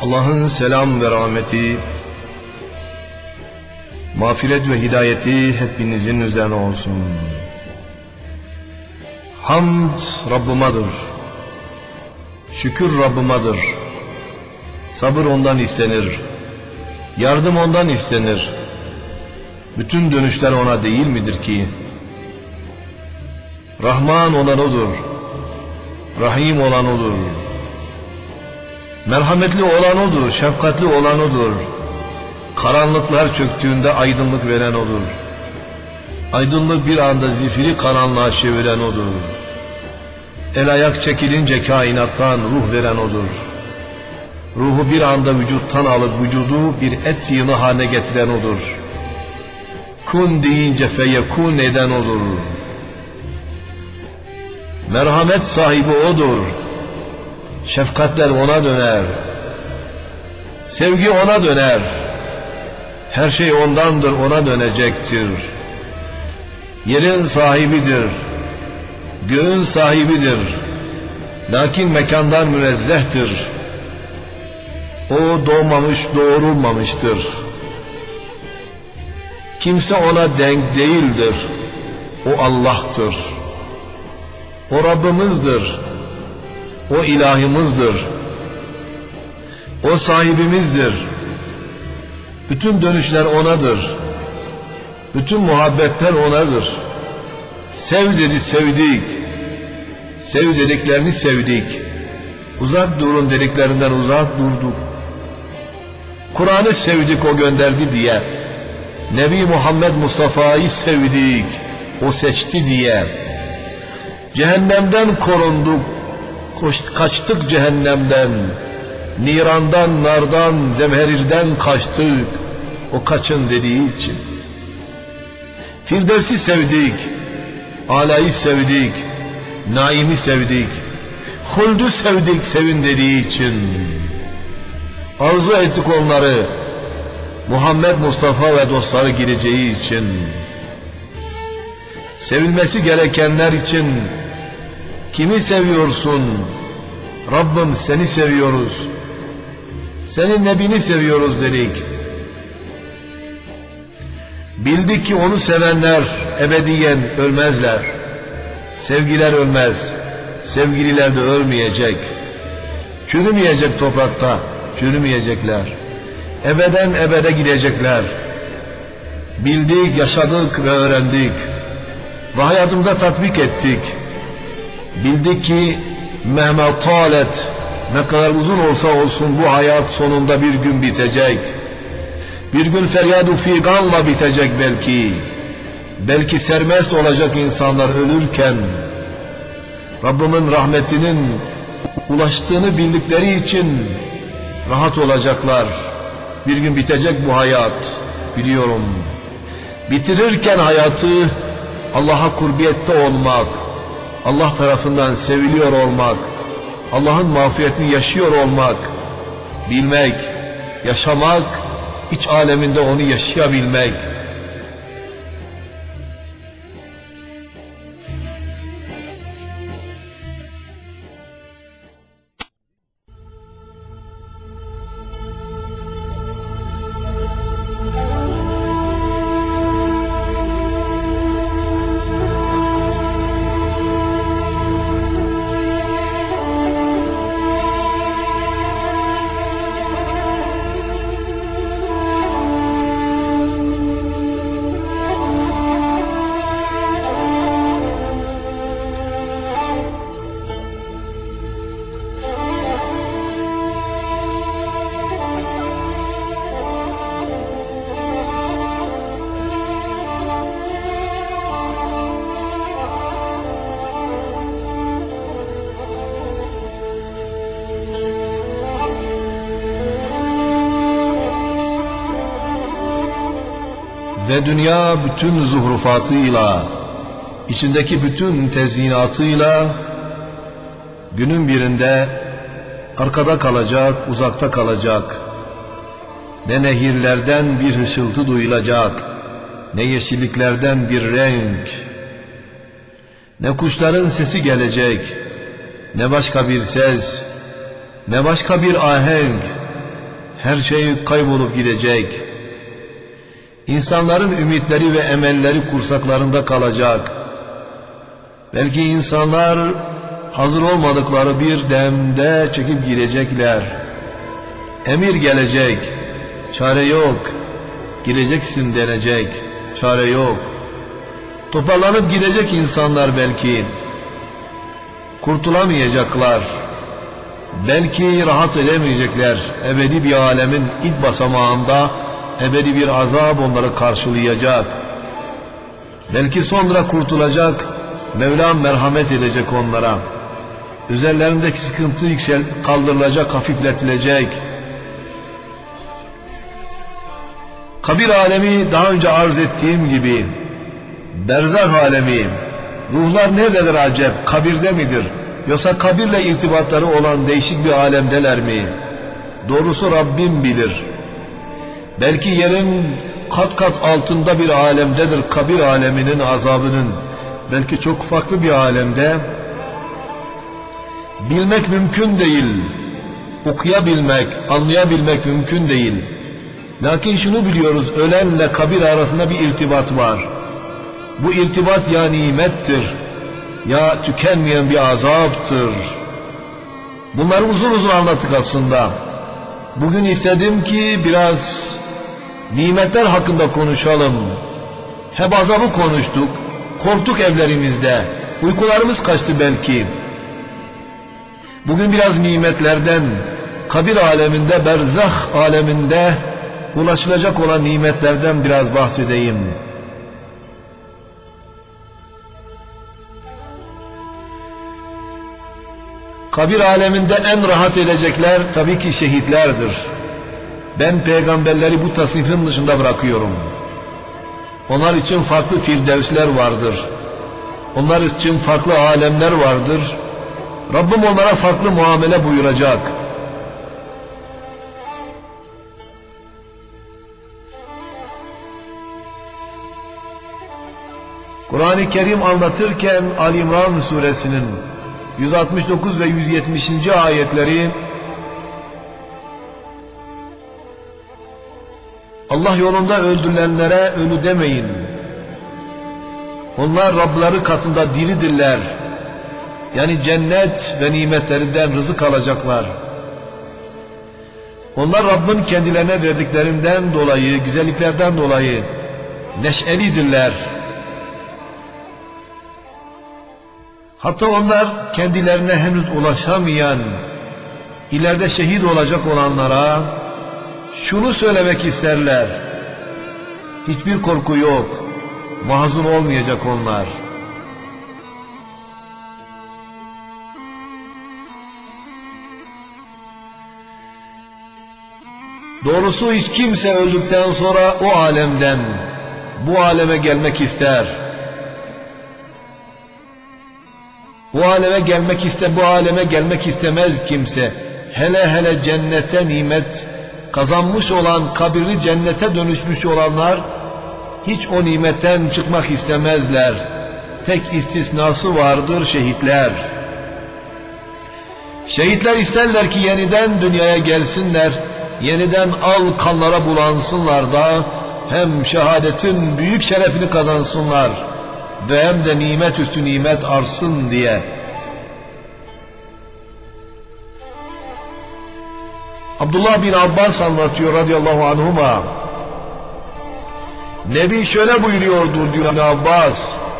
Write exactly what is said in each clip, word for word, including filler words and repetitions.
Allah'ın selam ve rahmeti, mağfiret ve hidayeti hepinizin üzerine olsun. Hamd Rabbimadır, şükür Rabbimadır. Sabır ondan istenir, yardım ondan istenir. Bütün dönüşler ona değil midir ki? Rahman olan odur, Rahim olan odur. Merhametli olan odur, şefkatli olan odur. Karanlıklar çöktüğünde aydınlık veren odur. Aydınlık bir anda zifiri karanlığa çeviren odur. El ayak çekilince kainattan ruh veren odur. Ruhu bir anda vücuttan alıp vücudu bir et yığını haline getiren odur. Kun deyince feyekun eden odur. Merhamet sahibi odur. Şefkatler ona döner. Sevgi ona döner. Her şey ondandır, ona dönecektir. Yerin sahibidir, göğün sahibidir. Lakin mekandan münezzehtir. O doğmamış, doğurulmamıştır. Kimse ona denk değildir. O Allah'tır. O Rabbimizdir. O ilahimizdir. O sahibimizdir. Bütün dönüşler onadır. Bütün muhabbetler onadır. Sev dedi, sevdik. Sev dediklerini sevdik. Uzak durun dediklerinden uzak durduk. Kur'an'ı sevdik, o gönderdi diye. Nebi Muhammed Mustafa'yı sevdik, o seçti diye. Cehennemden korunduk, kaçtık cehennemden. Nirandan, nardan, zemherirden kaçtık, o kaçın dediği için. Firdevs'i sevdik, Ala'yı sevdik, Naim'i sevdik, Huld'u sevdik sevin dediği için. Arzu ettik onları, Muhammed Mustafa ve dostları gireceği için. Sevilmesi gerekenler için. Kimi seviyorsun? Rabbim seni seviyoruz. Senin Nebini seviyoruz dedik. Bildik ki onu sevenler ebediyen ölmezler. Sevgiler ölmez. Sevgililer de ölmeyecek. Çürümeyecek toprakta, çürümeyecekler. Ebeden ebede gidecekler. Bildik, yaşadık ve öğrendik. Ve hayatımıza tatbik ettik. Bildik ki mehme talet, ne kadar uzun olsa olsun bu hayat sonunda bir gün bitecek. Bir gün feryad-ı figanla bitecek belki. Belki sermest olacak insanlar ölürken. Rabbimin rahmetinin ulaştığını bildikleri için rahat olacaklar. Bir gün bitecek bu hayat, biliyorum. Bitirirken hayatı Allah'a kurbiyette olmak, Allah tarafından seviliyor olmak, Allah'ın mağfiretini yaşıyor olmak, bilmek, yaşamak, iç aleminde onu yaşayabilmek. Ve dünya bütün zuhrufatıyla, içindeki bütün tezyinatıyla günün birinde arkada kalacak, uzakta kalacak. Ne nehirlerden bir hışıltı duyulacak, ne yeşilliklerden bir renk, ne kuşların sesi gelecek, ne başka bir ses, ne başka bir ahenk, her şey kaybolup gidecek. İnsanların ümitleri ve emelleri kursaklarında kalacak. Belki insanlar hazır olmadıkları bir demde çekip girecekler. Emir gelecek, çare yok. Gireceksin denecek, çare yok. Toparlanıp gidecek insanlar belki. Kurtulamayacaklar. Belki rahat edemeyecekler. Ebedi bir alemin ilk basamağında ebedi bir azap onları karşılayacak. Belki sonra kurtulacak, Mevlam merhamet edecek onlara. Üzerlerindeki sıkıntı yüksel, kaldırılacak, hafifletilecek. Kabir alemi daha önce arz ettiğim gibi, berzah alemi, ruhlar nerededir acep, kabirde midir? Yoksa kabirle irtibatları olan değişik bir alemdeler mi? Doğrusu Rabbim bilir. Belki yerin kat kat altında bir alemdedir kabir aleminin azabının. Belki çok farklı bir alemde. Bilmek mümkün değil. Okuyabilmek, anlayabilmek mümkün değil. Lakin şunu biliyoruz, ölenle kabir arasında bir irtibat var. Bu irtibat ya nimettir, ya tükenmeyen bir azaptır. Bunları uzun uzun anlattık aslında. Bugün istedim ki biraz nimetler hakkında konuşalım. Hep azabı konuştuk, korktuk evlerimizde, uykularımız kaçtı belki. Bugün biraz nimetlerden, kabir aleminde, berzah aleminde ulaşılacak olan nimetlerden biraz bahsedeyim. Kabir aleminde en rahat edecekler tabii ki şehitlerdir. Ben peygamberleri bu tasnifin dışında bırakıyorum. Onlar için farklı firdevsler vardır. Onlar için farklı alemler vardır. Rabbim onlara farklı muamele buyuracak. Kur'an-ı Kerim anlatırken Ali İmran suresinin yüz altmış dokuz ve yüz yetmişinci ayetleri Allah yolunda öldürülenlere ölü demeyin. Onlar Rabları katında diridirler. Yani cennet ve nimetlerinden rızık alacaklar. Onlar Rabbin kendilerine verdiklerinden dolayı, güzelliklerden dolayı neşelidirler. Hatta onlar kendilerine henüz ulaşamayan, ileride şehit olacak olanlara şunu söylemek isterler: hiçbir korku yok, mahzun olmayacak onlar. Doğrusu hiç kimse öldükten sonra o alemden bu aleme gelmek ister. O aleme gelmek iste, bu aleme gelmek istemez kimse. Hele hele cennete nimet kazanmış olan, kabirli cennete dönüşmüş olanlar hiç o nimetten çıkmak istemezler. Tek istisnası vardır: şehitler. Şehitler isterler ki yeniden dünyaya gelsinler, yeniden al kanlara bulansınlar da hem şehadetin büyük şerefini kazansınlar ve hem de nimet üstü nimet arsın diye. Abdullah bin Abbas anlatıyor radıyallahu anhuma. Nebi şöyle buyuruyordur diyor Abbas: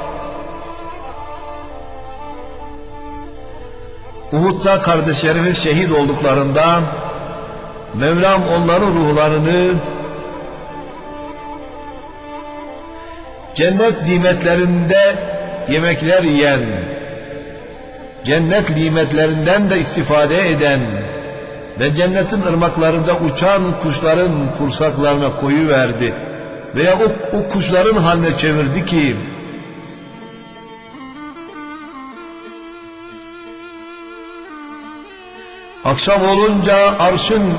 Uhud'da kardeşlerimiz şehit olduklarında Mevlam onların ruhlarını cennet nimetlerinde yemekler yiyen, cennet nimetlerinden de istifade eden ve cennetin ırmaklarında uçan kuşların kursaklarına koyuverdi veya o, o kuşların haline çevirdi ki akşam olunca arşın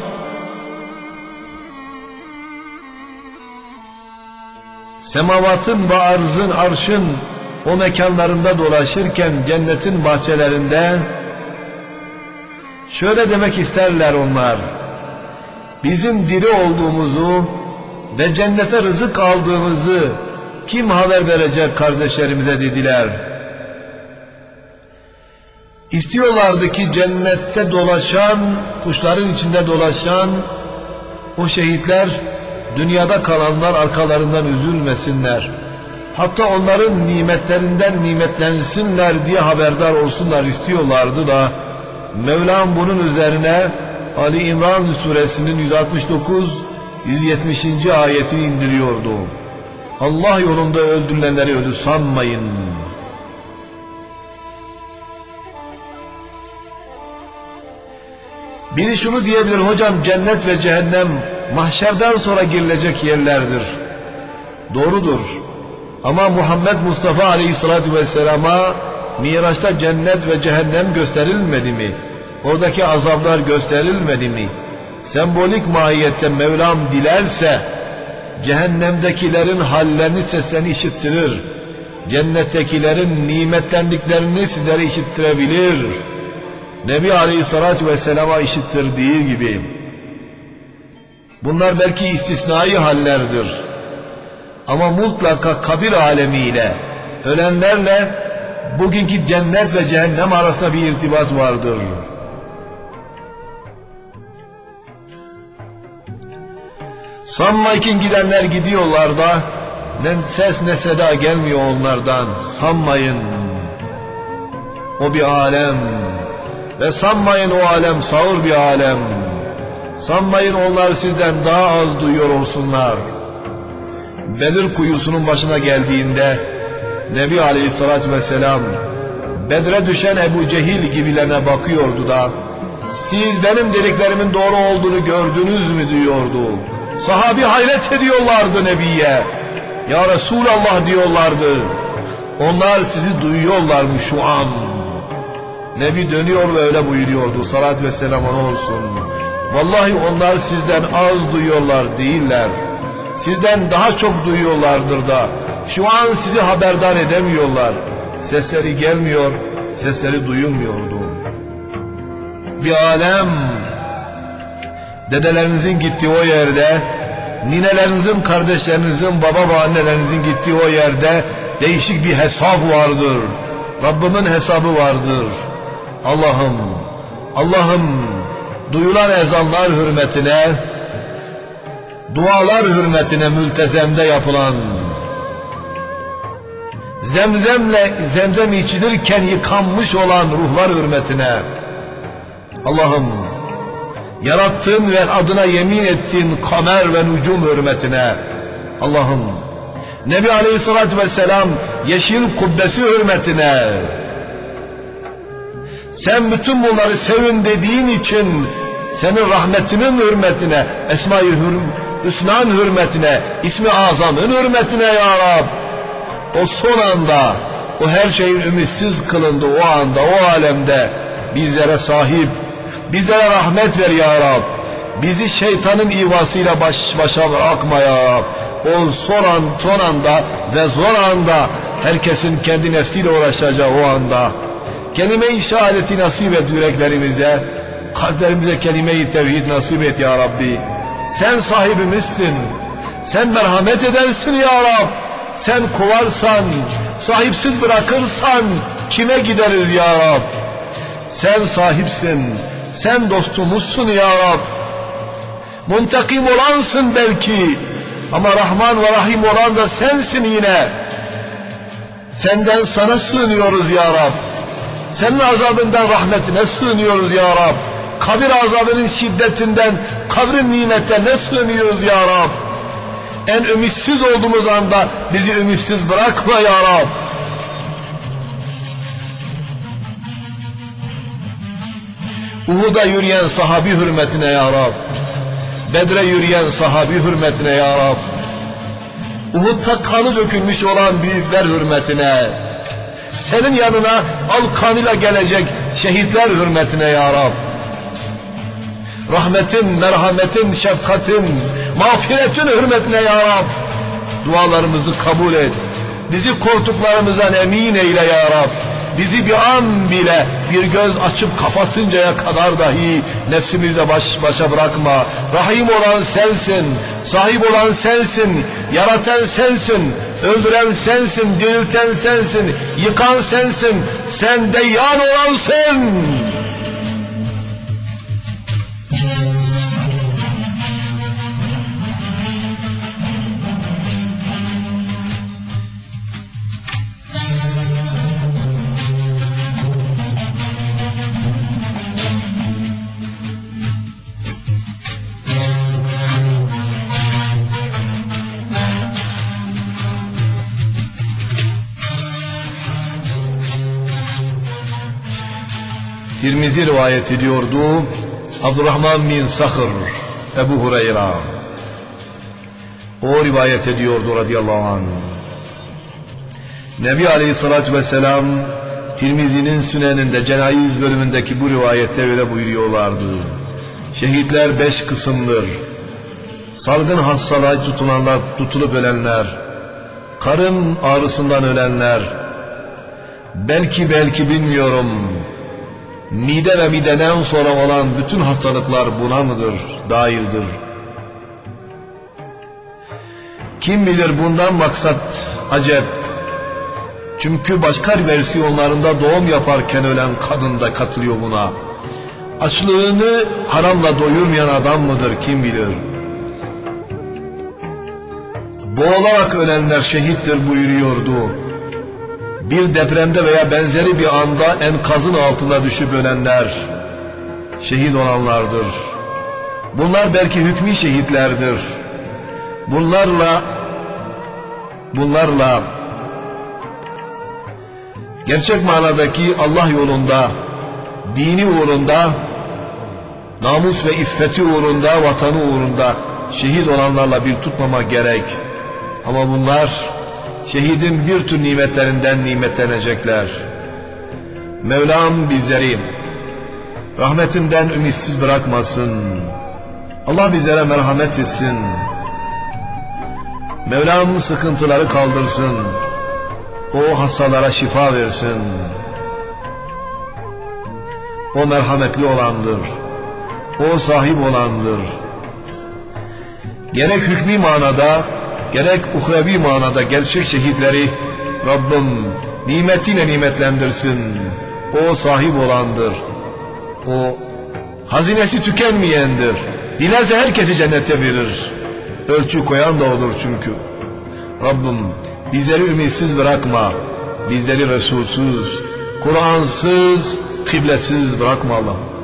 semavatın ve arzın, arşın o mekanlarında dolaşırken cennetin bahçelerinde şöyle demek isterler onlar: bizim diri olduğumuzu ve cennete rızık aldığımızı kim haber verecek kardeşlerimize dediler. İstiyorlardı ki cennette dolaşan, kuşların içinde dolaşan o şehitler, dünyada kalanlar arkalarından üzülmesinler. Hatta onların nimetlerinden nimetlensinler diye haberdar olsunlar istiyorlardı da Mevlam bunun üzerine Ali İmran suresinin yüz altmış dokuz yüz yetmişinci ayetini indiriyordu. Allah yolunda öldürülenleri ölü sanmayın. Biri şunu diyebilir, hocam cennet ve cehennem mahşerden sonra girilecek yerlerdir. Doğrudur. Ama Muhammed Mustafa Aleyhisselatü Vesselam'a Miraç'ta cennet ve cehennem gösterilmedi mi? Oradaki azaplar gösterilmedi mi? Sembolik mahiyette Mevlam dilerse cehennemdekilerin hallerini, seslerini işittirir. Cennettekilerin nimetlendiklerini sizlere işittirebilir. Nebi Aleyhisselatü Vesselam'a işittirdiği gibi. Bunlar belki istisnai hallerdir. Ama mutlaka kabir alemiyle, ölenlerle bugünkü cennet ve cehennem arasında bir irtibat vardır. Sanma ki gidenler gidiyorlar da ne ses ne seda gelmiyor onlardan. Sanmayın. O bir alem. Ve sanmayın o alem sağır bir alem. Sanmayın onlar sizden daha az duyuyor olsunlar. Bedir kuyusunun başına geldiğinde Nebi Aleyhisselatü Vesselam Bedre düşen Ebu Cehil gibilerine bakıyordu da siz benim dediklerimin doğru olduğunu gördünüz mü diyordu. Sahabi hayret ediyorlardı Nebi'ye. Ya Resulallah diyorlardı. Onlar sizi duyuyorlar mı şu an? Nebi dönüyor ve öyle buyuruyordu. Salat ve selam ona olsun. Vallahi onlar sizden az duyuyorlar değiller. Sizden daha çok duyuyorlardır da şu an sizi haberdar edemiyorlar. Sesleri gelmiyor, sesleri duyulmuyordu. Bir alem, dedelerinizin gittiği o yerde, ninelerinizin, kardeşlerinizin, baba ve annelerinizin gittiği o yerde değişik bir hesap vardır. Rabbimin hesabı vardır. Allah'ım, Allah'ım duyulan ezanlar hürmetine, dualar hürmetine mültezemde yapılan, zemzemle zemzem içilirken yıkanmış olan ruhlar hürmetine, Allah'ım yarattığın ve adına yemin ettiğin kamer ve nucum hürmetine, Allah'ım Nebi Aleyhisselatü Vesselam yeşil kubbesi hürmetine, sen bütün bunları sevin dediğin için senin rahmetinin hürmetine, Esma-i Hüsna'nın hürmetine, İsmi Azam'ın hürmetine ya Rab, o son anda, o her şeyin ümitsiz kılındı o anda, o alemde bizlere sahip, bizlere rahmet ver ya Rab, bizi şeytanın ivasıyla baş başa bırakma ya Rab. O son, an, son anda ve zor anda, herkesin kendi nefsiyle uğraşacağı o anda, kelime-i şehadeti nasip et yüreklerimize, kalplerimize kelime-i tevhid nasip et ya Rabbi. Sen sahibimizsin, sen merhamet edersin ya Rab. Sen kovarsan, sahipsiz bırakırsan kime gideriz ya Rab? Sen sahipsin, sen dostumuzsun ya Rab. Muntakim olansın belki, ama Rahman ve Rahim olan da sensin yine. Senden sana sığınıyoruz ya Rab. Senin azabından rahmetine sığınıyoruz ya Rab. Kabir azabının şiddetinden, kabrin nimetlerine sığınıyoruz ya Rab. En ümitsiz olduğumuz anda bizi ümitsiz bırakma ya Rab. Uhud'a yürüyen sahabi hürmetine ya Rab. Bedre yürüyen sahabi hürmetine ya Rab. Uhud'da kanı dökülmüş olan büyükler hürmetine, senin yanına al kanıyla gelecek şehitler hürmetine ya Rab. Rahmetin, merhametin, şefkatin, mağfiretin hürmetine ya Rab. Dualarımızı kabul et. Bizi korktuklarımızdan emin eyle ya Rab. bizi bir an bile, bir göz açıp kapatıncaya kadar dahi nefsimizle baş başa bırakma. Rahim olan sensin, sahip olan sensin, yaratan sensin, öldüren sensin, dirilten sensin, yıkan sensin, sen deyyan olansın. Tirmizi rivayet ediyordu. Abdurrahman bin Sakhr, Ebu Hureyre o rivayet ediyordu radıyallahu anh. Nebi Aleyhisselatü Vesselam Tirmizi'nin Sünen'inde cenayiz bölümündeki bu rivayette öyle buyuruyorlardı. Şehitler beş kısımdır. Salgın hastalığa tutulanlar, tutulup ölenler, karın ağrısından ölenler, belki belki bilmiyorum, mide ve mideden sonra olan bütün hastalıklar buna mıdır, dairdir? Kim bilir bundan maksat acep. Çünkü başka versiyonlarında doğum yaparken ölen kadın da katılıyor buna. Açlığını haramla doyurmayan adam mıdır kim bilir? Boğularak ölenler şehittir buyuruyordu. Bir depremde veya benzeri bir anda enkazın altına düşüp ölenler şehit olanlardır. Bunlar belki hükmü şehitlerdir. Bunlarla bunlarla gerçek manadaki Allah yolunda, dini uğrunda, namus ve iffeti uğrunda, vatanı uğrunda şehit olanlarla bir tutmama gerek. Ama bunlar şehidin bir tür nimetlerinden nimetlenecekler. Mevlam bizleri rahmetinden ümitsiz bırakmasın. Allah bizlere merhamet etsin. Mevlam sıkıntıları kaldırsın. O hastalara şifa versin. O merhametli olandır. O sahip olandır. Gerek hükmü manada, gerek uhrevi manada gerçek şehitleri Rabbim nimetiyle nimetlendirsin. O sahip olandır. O hazinesi tükenmeyendir. Dilerse herkesi cennete verir. Ölçü koyan da olur çünkü. Rabbim bizleri ümitsiz bırakma. Bizleri Resulsüz, Kur'ansız, kıblesiz bırakma Allah'ım.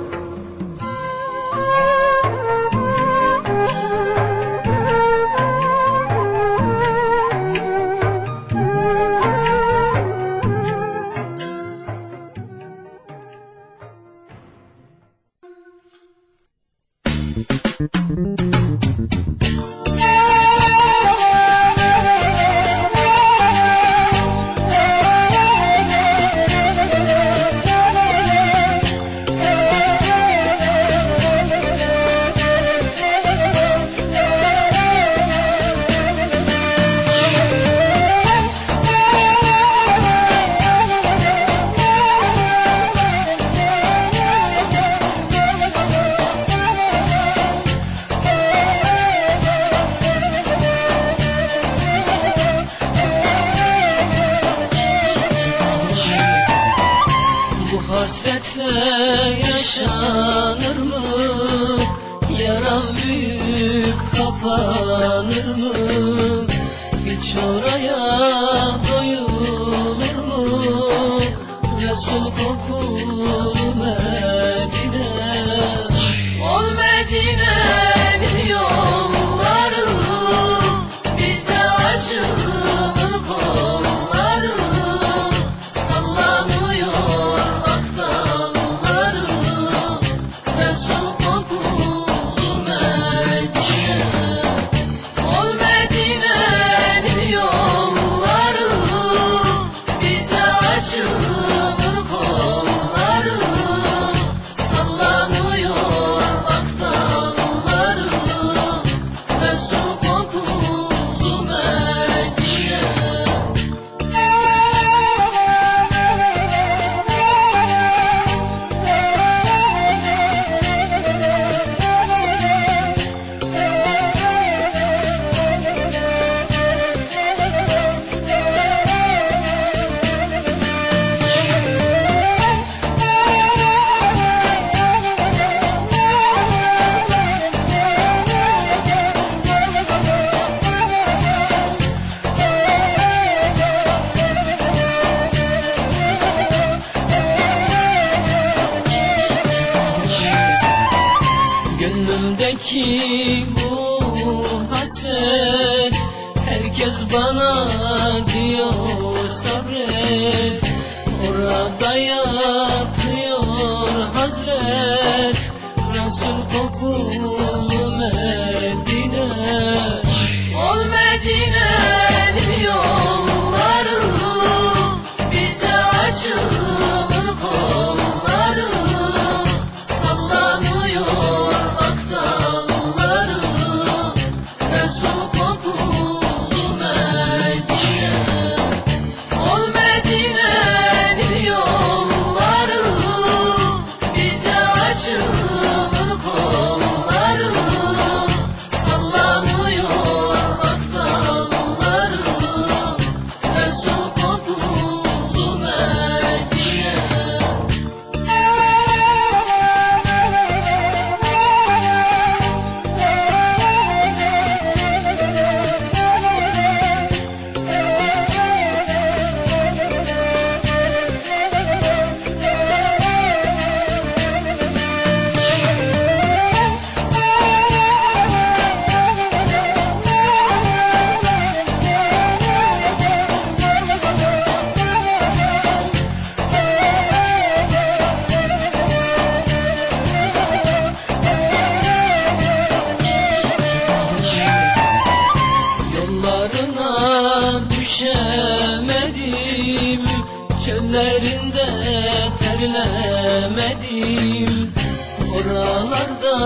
Hasretle yaşanır mı? Yaram büyük kapanır mı? Hiç oraya doyulur mu? Resul kokulu Medine. Ol Medine'nin yolları, bize açılır kolları. Sallanıyor aktarları, Resul kokulu Medine. Ol Medine'nin yolları, bize açılır kolları. ki bu hasret, herkes bana diyor sabret. Orada yatıyor Hazret Resul kokulu Medine. Ol Medine'nin yolları, bize açılır kolları. Sallanıyor ak dalları, Resul kokulu Medine. Ol Medine'nin yolları, bize açılır kolları. Sallanıyor ak dalları, Resul kokulu Medine. Yollarına düşemedim, çöllerinde terlemedim. Oralarda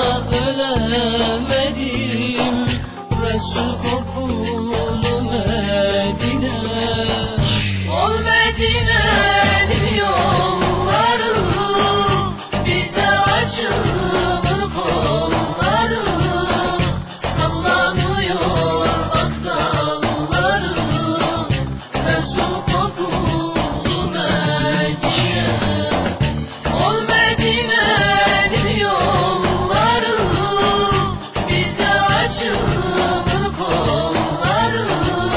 ölemedim, Resul kokulu Medine. Ol Medine'nin yolları, bize açılır kolları. Sallanıyor ak dalları, Resul kokulu Medine. Ol Medine'nin yolları, bize açılır kolları.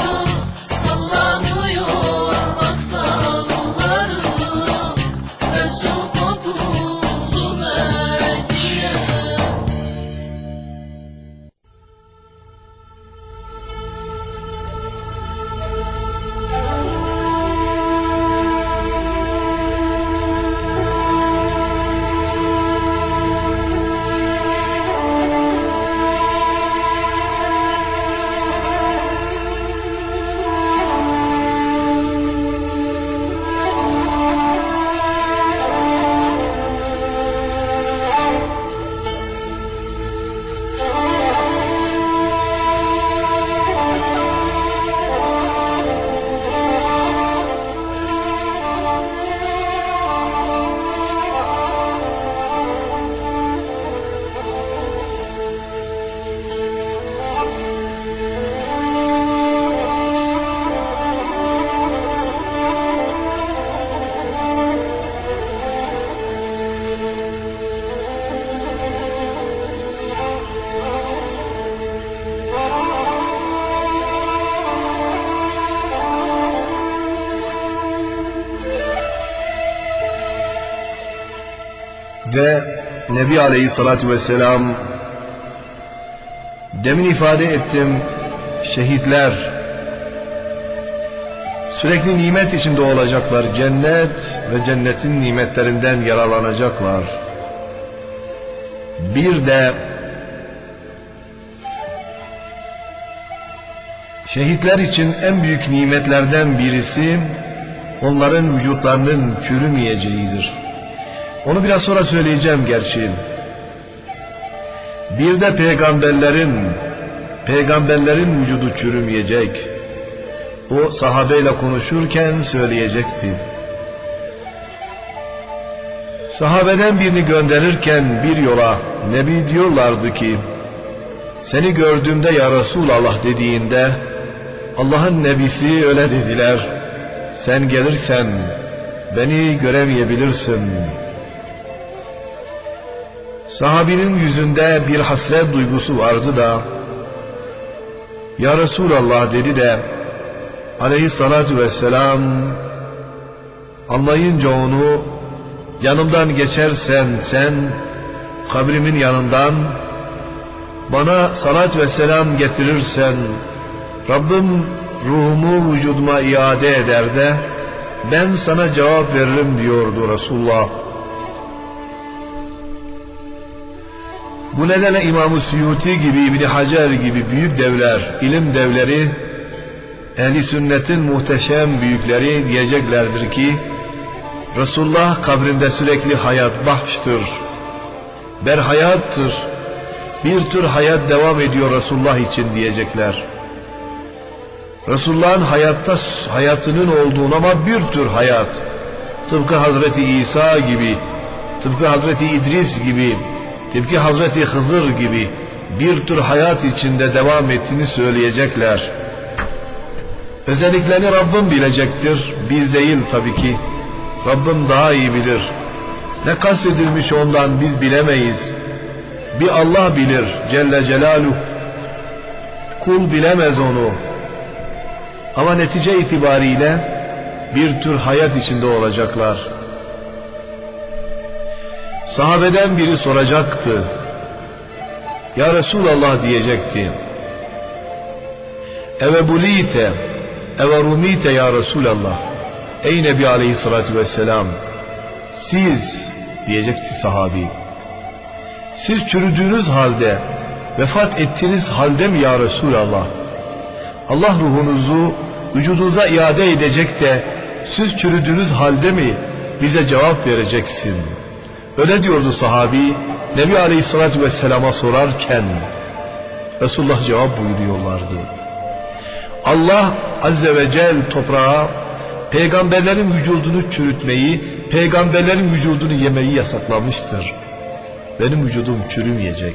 Sallanıyor ak dalları, Resul kokulu Medine. Ve Nebi Aleyhisselatü Vesselam, demin ifade ettim, şehitler sürekli nimet içinde olacaklar, cennet ve cennetin nimetlerinden yararlanacaklar. Bir de şehitler için en büyük nimetlerden birisi onların vücutlarının çürümeyeceğidir. Onu biraz sonra söyleyeceğim gerçi. Bir de peygamberlerin, peygamberlerin vücudu çürümeyecek. O sahabeyle konuşurken söyleyecekti. Sahabeden birini gönderirken bir yola Nebi diyorlardı ki, seni gördüğümde ya Resulallah dediğinde, Allah'ın Nebisi öyle dediler, sen gelirsen beni göremeyebilirsin. Sahabinin yüzünde bir hasret duygusu vardı da, ya Resulallah dedi de, Aleyhissalatu vesselam anlayınca onu, yanımdan geçersen sen kabrimin yanından bana salat ve selam getirirsen Rabbim ruhumu vücuduma iade eder de ben sana cevap veririm diyordu Resulullah. Bu nedenle İmam-ı Suyuti gibi, İbn Hacer gibi büyük devler, ilim devleri, ehli sünnetin muhteşem büyükleri diyeceklerdir ki Resulullah kabrinde sürekli hayat bahştır, berhayattır, bir tür hayat devam ediyor Resulullah için diyecekler. Resulullah'ın hayatta hayatının olduğunu ama bir tür hayat, tıpkı Hazreti İsa gibi, tıpkı Hazreti İdris gibi, tıpkı Hazreti Hızır gibi bir tür hayat içinde devam ettiğini söyleyecekler. Özelliklerini Rabbim bilecektir, biz değil tabii ki. Rabbim daha iyi bilir. Ne kastedilmiş ondan biz bilemeyiz. Bir Allah bilir Celle Celaluhu. Kul bilemez onu. Ama netice itibariyle bir tür hayat içinde olacaklar. Sahabeden biri soracaktı. Ya Resulallah diyecekti. Eve bulite, eve rumite ya Resulallah. Ey Nebi Aleyhisselatü Vesselam. Siz diyecekti sahabi. Siz çürüdüğünüz halde, vefat ettiğiniz halde mi ya Resulallah? Allah ruhunuzu vücudunuza iade edecek de siz çürüdüğünüz halde mi bize cevap vereceksin? Öyle diyordu sahabi Nebi Aleyhisselatü Vesselam'a sorarken. Resulullah cevap buyuruyorlardı. Allah Azze ve Celle toprağa peygamberlerin vücudunu çürütmeyi, peygamberlerin vücudunu yemeyi yasaklamıştır. Benim vücudum çürümeyecek.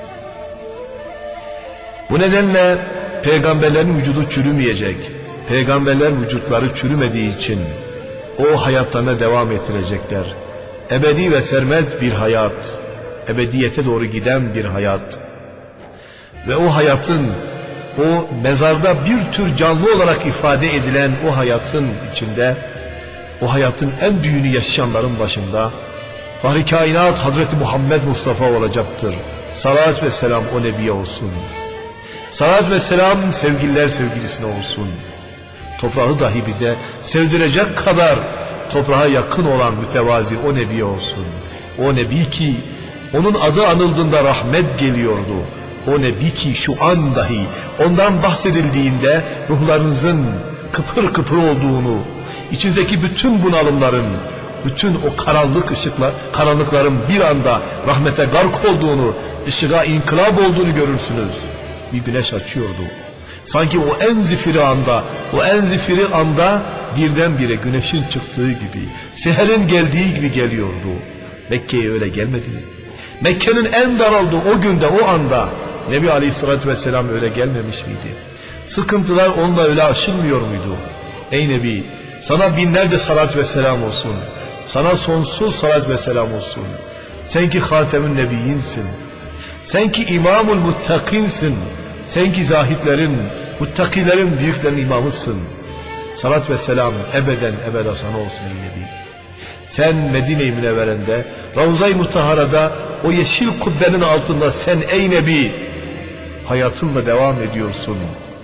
Bu nedenle peygamberlerin vücudu çürümeyecek. Peygamberler vücutları çürümediği için o hayatlarına devam ettirecekler. Ebedi ve sermet bir hayat, ebediyete doğru giden bir hayat. Ve o hayatın, o mezarda bir tür canlı olarak ifade edilen o hayatın içinde, o hayatın en büyüğünü yaşayanların başında Fahri Kainat Hazreti Muhammed Mustafa olacaktır. Salat ve selam o Nebiye olsun. Salat ve selam sevgililer sevgilisine olsun. Toprağı dahi bize sevdirecek kadar toprağa yakın olan mütevazi o Nebiye olsun. O Nebi ki onun adı anıldığında rahmet geliyordu. O Nebi ki şu an dahi ondan bahsedildiğinde ruhlarınızın kıpır kıpır olduğunu, içinizdeki bütün bunalımların, bütün o karanlık ışıklar, karanlıkların bir anda rahmete gark olduğunu, ışığa inkılap olduğunu görürsünüz. Bir güneş açıyordu. Sanki o en zifiri anda, o en zifiri anda birdenbire güneşin çıktığı gibi, seherin geldiği gibi geliyordu. Mekke'ye öyle gelmedi mi? Mekke'nin en daraldığı o günde, o anda Nebi Aleyhisselatü Vesselam öyle gelmemiş miydi? Sıkıntılar onunla öyle aşılmıyor muydu? Ey Nebi, sana binlerce salat ve selam olsun. Sana sonsuz salat ve selam olsun. Sen ki Hatem'in Nebiyinsin. Sen ki İmamul Muttakinsin. Sen ki zahitlerin, muttakilerin, büyüklerin imamısın. Salat ve selam ebeden ebeda sana olsun ey Nebi. Sen Medine-i Münevvere'nde, Ravza-i Mutahara'da, o yeşil kubbenin altında sen ey Nebi, hayatınla devam ediyorsun.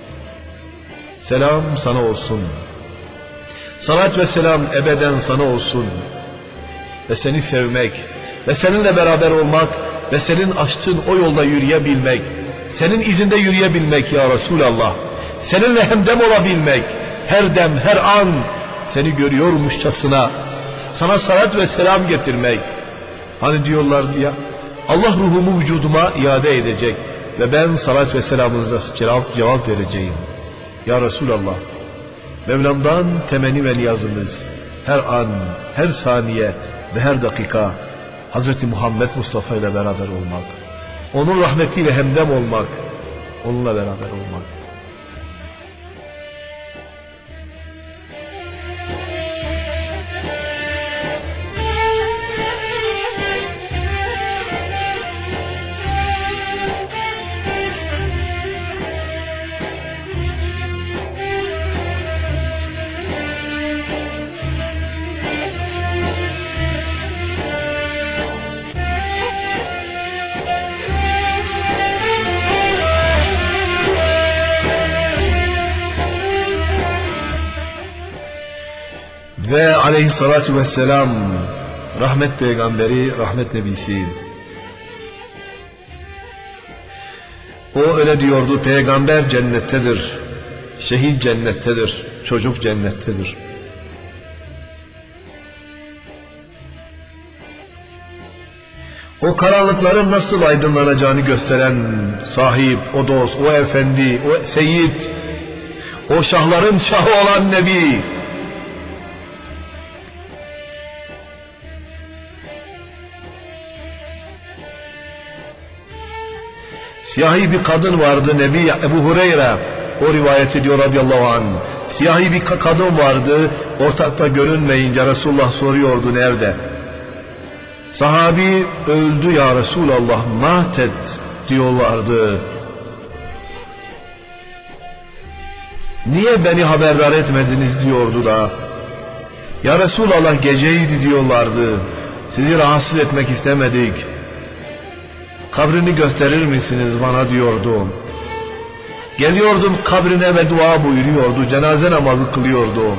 Selam sana olsun. Salat ve selam ebeden sana olsun. Ve seni sevmek, ve seninle beraber olmak, ve senin açtığın o yolda yürüyebilmek, senin izinde yürüyebilmek ya Resulallah, seninle hemdem olabilmek, her dem, her an seni görüyormuşçasına sana salat ve selam getirmek. Hani diyorlardı ya, Allah ruhumu vücuduma iade edecek ve ben salat ve selamınıza cevap, cevap vereceğim. Ya Resulallah, Mevlam'dan temenni ve niyazımız her an, her saniye ve her dakika Hazreti Muhammed Mustafa ile beraber olmak, onun rahmetiyle hemdem olmak, onunla beraber olmak. Ve aleyhissalatu vesselam rahmet peygamberi, rahmet nebisi. O öyle diyordu: peygamber cennettedir, şehit cennettedir, çocuk cennettedir. O karanlıkların nasıl aydınlanacağını gösteren sahip, o dost, o efendi, o seyit, o şahların şahı olan Nebi. Siyahi bir kadın vardı, Nebi Ebu Hureyre o rivayet ediyor radıyallahu anh. Siyahi bir kadın vardı, ortakta görünmeyince Resulullah soruyordu nerede? Sahabi öldü ya Resulallah, matet diyorlardı. Niye beni haberdar etmediniz diyordu da. Ya Resulallah geceydi diyorlardı. Sizi rahatsız etmek istemedik. Kabrini gösterir misiniz bana diyordum. Geliyordum kabrine ve dua buyuruyordu. Cenaze namazı kılıyordum.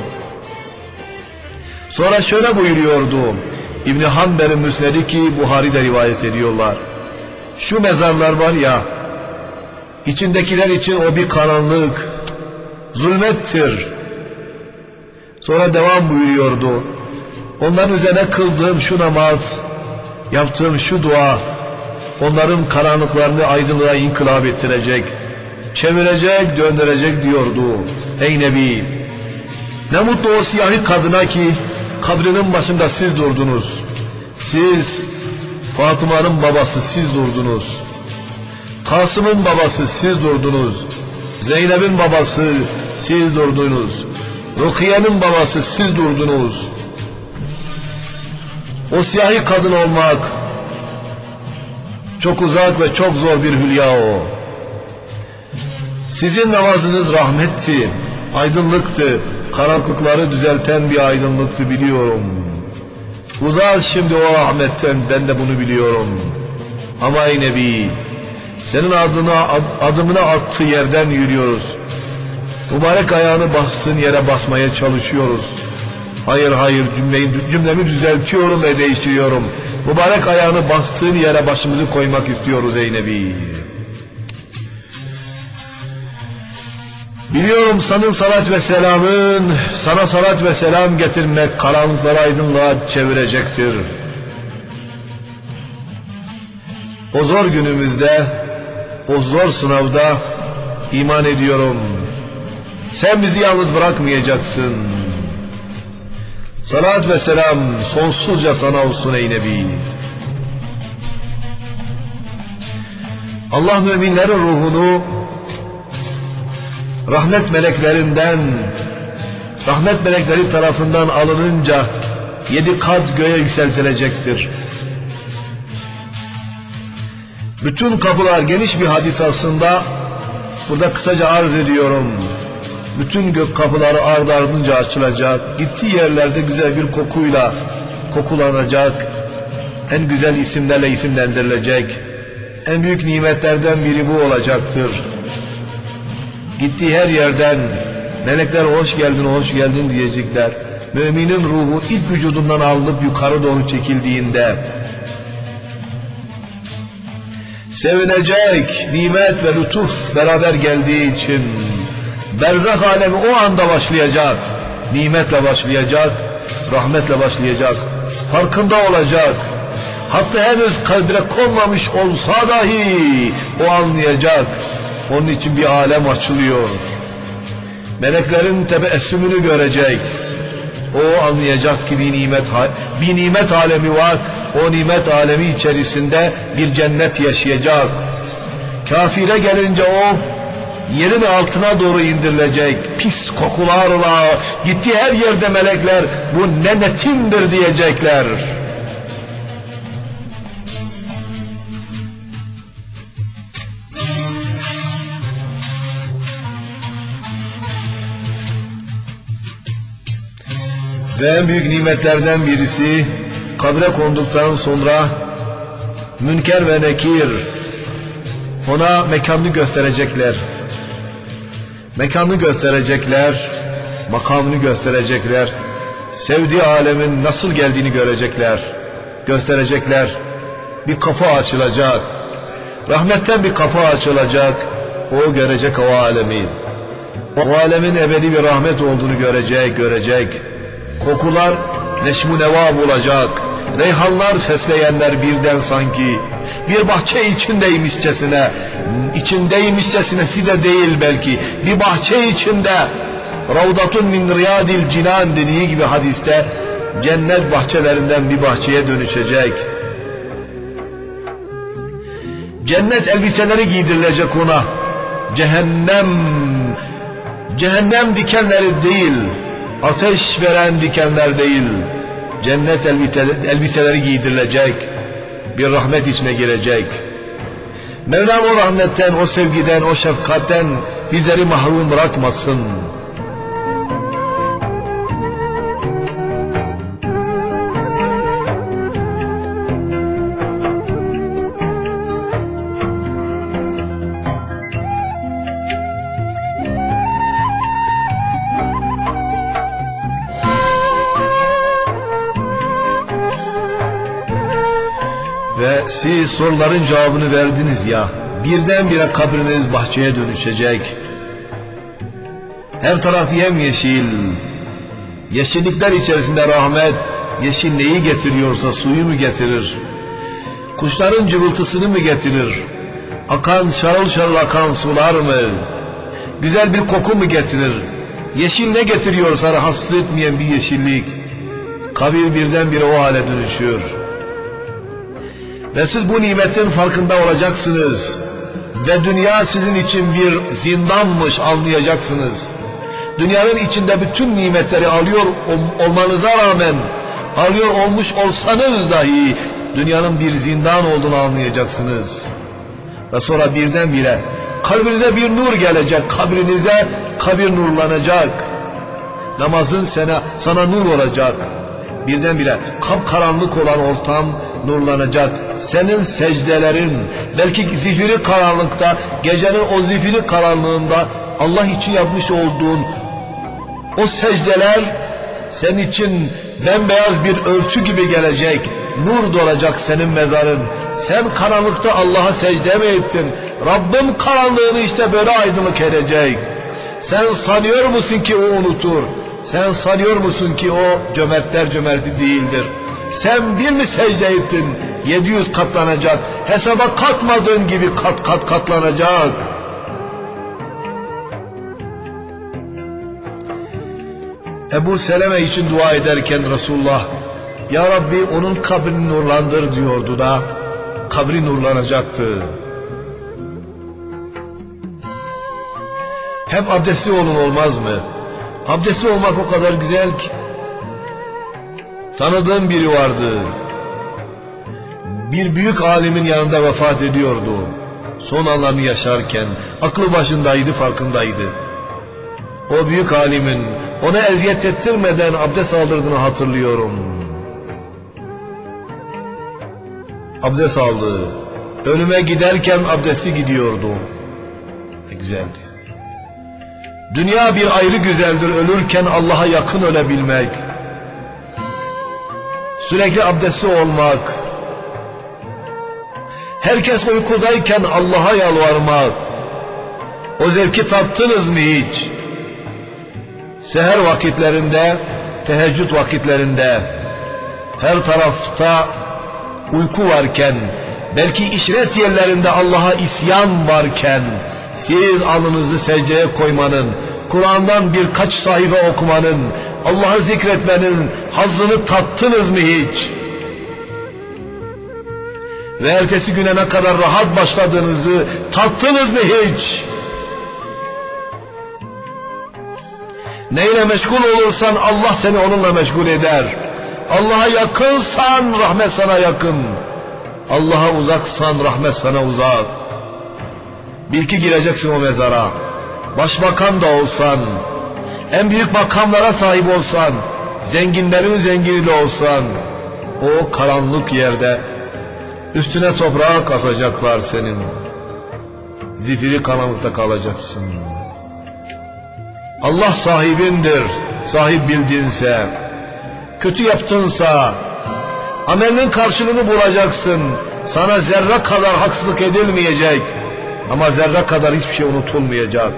Sonra şöyle buyuruyordu. İbn-i Hanbel'in Müsned'i ki Buhari'de rivayet ediyorlar. Şu mezarlar var ya, içindekiler için o bir karanlık, zulmettir. Sonra devam buyuruyordu. Onların üzerine kıldığım şu namaz, yaptığım şu dua, onların karanlıklarını aydınlığa inkılap ettirecek, çevirecek, döndürecek diyordu. Ey Nebi! Ne mutlu o siyahi kadına ki kabrinin başında siz durdunuz. Siz, Fatıma'nın babası siz durdunuz. Kasım'ın babası siz durdunuz. Zeynep'in babası siz durdunuz. Rukiye'nin babası siz durdunuz. O siyahi kadın olmak çok uzak ve çok zor bir hülya o. Sizin namazınız rahmetti, aydınlıktı, karanlıkları düzelten bir aydınlıktı biliyorum. Uzak şimdi o rahmetten, ben de bunu biliyorum. Ama ey Nebi, senin adına, adımına attığı yerden yürüyoruz. Mübarek ayağını bastığın yere basmaya çalışıyoruz. Hayır hayır cümleyi, cümlemi düzeltiyorum ve değiştiriyorum. Mübarek ayağını bastığın yere başımızı koymak istiyoruz ey Nebi. Biliyorum senin salat ve selamın, sana salat ve selam getirmek karanlıkları aydınlığa çevirecektir. O zor günümüzde, o zor sınavda iman ediyorum. Sen bizi yalnız bırakmayacaksın. Salat ve selam sonsuzca sana olsun ey Nebi. Allah müminlerin ruhunu rahmet meleklerinden, rahmet melekleri tarafından alınınca yedi kat göğe yükseltilecektir. Bütün kapılar, geniş bir hadis aslında, burada kısaca arz ediyorum. Bütün gök kapıları ard ardınca açılacak, gittiği yerlerde güzel bir kokuyla kokulanacak, en güzel isimlerle isimlendirilecek, en büyük nimetlerden biri bu olacaktır. Gittiği her yerden melekler hoş geldin, hoş geldin diyecekler. Müminin ruhu ilk vücudundan alınıp yukarı doğru çekildiğinde sevinecek, nimet ve lütuf beraber geldiği için berzah alemi o anda başlayacak, nimetle başlayacak, rahmetle başlayacak, farkında olacak. Hatta henüz kalbine konmamış olsa dahi o anlayacak. Onun için bir alem açılıyor. Meleklerin tebeessümünü görecek. O anlayacak ki bir nimet, bir nimet alemi var. O nimet alemi içerisinde bir cennet yaşayacak. Kafire gelince o yerin altına doğru indirilecek. Pis kokularla gittiği her yerde melekler bu ne netimdir diyecekler. Ve en büyük nimetlerden birisi kabre konduktan sonra Münker ve Nekir ona mekanını gösterecekler. Mekanını gösterecekler, makamını gösterecekler. sevdiği alemin nasıl geldiğini görecekler, gösterecekler. Bir kapı açılacak, rahmetten bir kapı açılacak, o görecek o alemi. O alemin ebedi bir rahmet olduğunu görecek, görecek. Kokular neşmu neva bulacak, reyhanlar fesleyenler birden sanki. Bir bahçe içindeymişçesine, içindeymişçesine de değil belki, bir bahçe içinde. Ravdatun min riyadil cinan dediği gibi hadiste, cennet bahçelerinden bir bahçeye dönüşecek. Cennet elbiseleri giydirilecek ona. Cehennem, cehennem dikenleri değil, ateş veren dikenler değil, cennet elbiseleri giydirilecek, bir rahmet içine girecek. Mevlam o rahmetten, o sevgiden, o şefkatten bizleri mahrum bırakmasın. Ve siz soruların cevabını verdiniz ya, birdenbire kabriniz bahçeye dönüşecek. Her taraf yemyeşil, yeşillikler içerisinde rahmet. Yeşil neyi getiriyorsa suyu mu getirir? Kuşların cıvıltısını mı getirir? Akan, şarıl şarıl akan sular mı? Güzel bir koku mu getirir? Yeşil ne getiriyorsa rahatsız etmeyen bir yeşillik. Kabir birdenbire o hale dönüşüyor. Ve siz bu nimetin farkında olacaksınız. Ve dünya sizin için bir zindanmış anlayacaksınız. Dünyanın içinde bütün nimetleri alıyor olmanıza rağmen, alıyor olmuş olsanız dahi, dünyanın bir zindan olduğunu anlayacaksınız. Ve sonra birdenbire kalbinize bir nur gelecek, kabrinize kabir nurlanacak. Namazın sana, sana nur olacak. Birdenbire kapkaranlık olan ortam nurlanacak. Senin secdelerin, belki zifiri karanlıkta, gecenin o zifiri karanlığında Allah için yapmış olduğun o secdeler senin için bembeyaz bir örtü gibi gelecek. Nur dolacak senin mezarın. Sen karanlıkta Allah'a secde mi ettin? Rabbim karanlığını işte böyle aydınlık edecek. Sen sanıyor musun ki o unutur? Sen sanıyor musun ki o cömertler cömerti değildir? Sen bir mi secde ettin? yedi yüz katlanacak. Hesaba katmadığın gibi kat kat katlanacak. Ebu Seleme için dua ederken Resulullah, Ya Rabbi onun kabrini nurlandır diyordu da kabri nurlanacaktı. Hep abdestli olun olmaz mı? Abdestli olmak o kadar güzel ki. Tanıdığım biri vardı. Bir büyük alimin yanında vefat ediyordu. Son anlarını yaşarken aklı başındaydı, farkındaydı. O büyük alimin ona eziyet ettirmeden abdest aldırdığını hatırlıyorum. Abdest aldı. Önüme giderken abdesti gidiyordu. Ne güzeldi. Dünya bir ayrı güzeldir, ölürken Allah'a yakın ölebilmek. Sürekli abdestli olmak. Herkes uykudayken Allah'a yalvarmak. O zevki tattınız mı hiç? Seher vakitlerinde, teheccüd vakitlerinde, her tarafta uyku varken, belki işret yerlerinde Allah'a isyan varken, siz alnınızı secdeye koymanın, Kur'an'dan birkaç sayfa okumanın, Allah'ı zikretmenin hazzını tattınız mı hiç? Ve ertesi güne ne kadar rahat başladığınızı tattınız mı hiç? Neyle meşgul olursan Allah seni onunla meşgul eder. Allah'a yakınsan rahmet sana yakın. Allah'a uzaksan rahmet sana uzak. Bil ki gireceksin o mezara. Başbakan da olsan, en büyük makamlara sahip olsan, zenginlerin zengini de olsan, o karanlık yerde üstüne toprağa kasacaklar senin. Zifiri karanlıkta kalacaksın. Allah sahibindir, sahip bildiğinse. kötü yaptınsa amelinin karşılığını bulacaksın. Sana zerre kadar haksızlık edilmeyecek. Ama zerre kadar hiçbir şey unutulmayacak.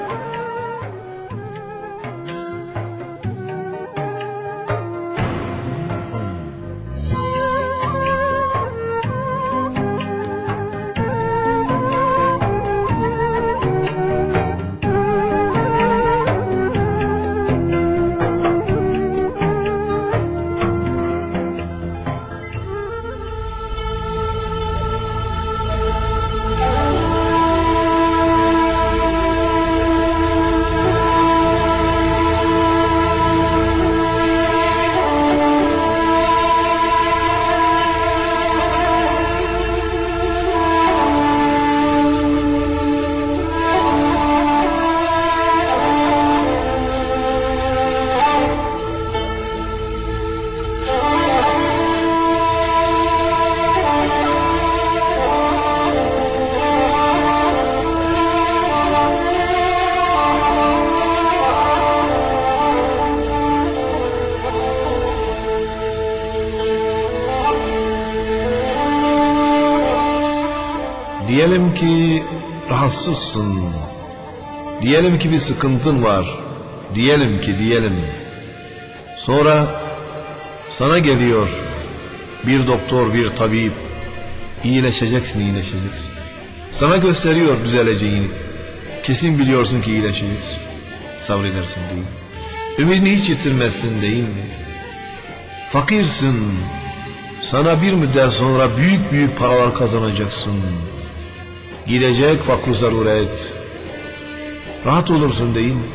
Diyelim ki rahatsızsın. Diyelim ki bir sıkıntın var. Diyelim ki diyelim. Sonra sana geliyor bir doktor, bir tabip. İyileşeceksin, iyileşeceksin. Sana gösteriyor düzeleceğini. Kesin biliyorsun ki iyileşeceksin. Sabredersin değil mi? Ümidini hiç yitirmezsin değil mi? Fakirsin. Sana bir müddet sonra büyük büyük paralar kazanacaksın. Gidecek fakr zaruret. Rahat olursun değil mi?